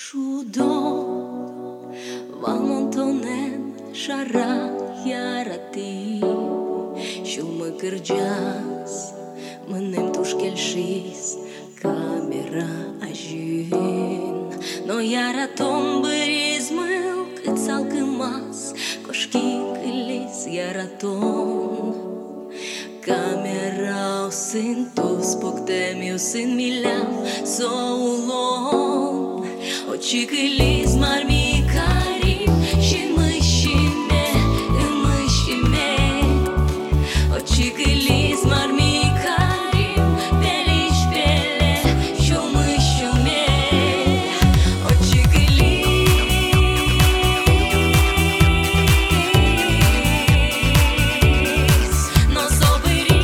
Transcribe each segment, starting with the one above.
Shudo Valmontonen Shara Yarati Shumă gërgjas Më nem tu shkelshis Kamera ajin No yaraton bërizmël Këtë sal këmas Koshki këllis yaraton Kamera usin tus Po këtemi usin milam So ulon O që këllis marmi karim Shin më shime Më shime O që këllis marmi karim Peli shpele Shumë shume O që këllis No sobëri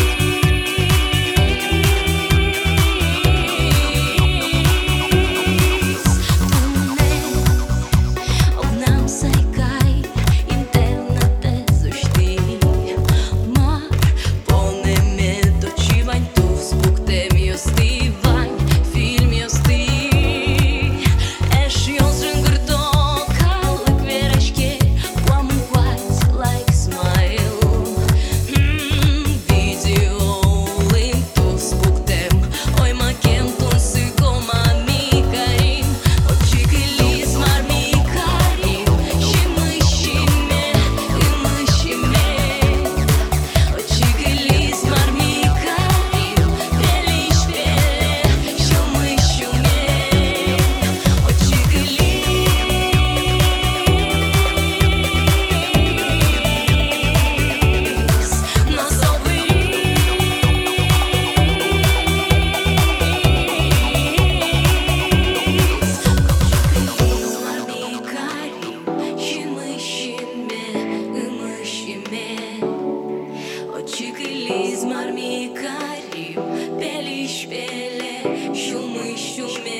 Shumë shume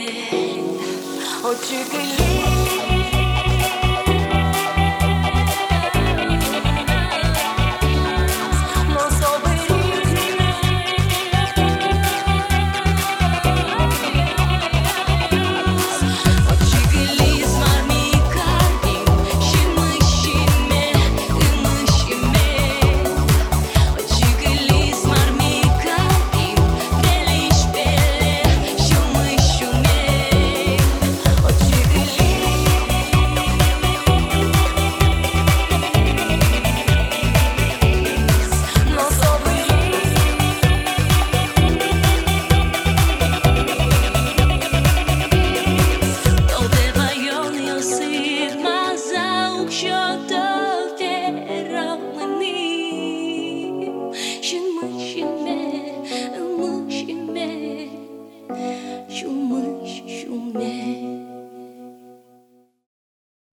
O që Shume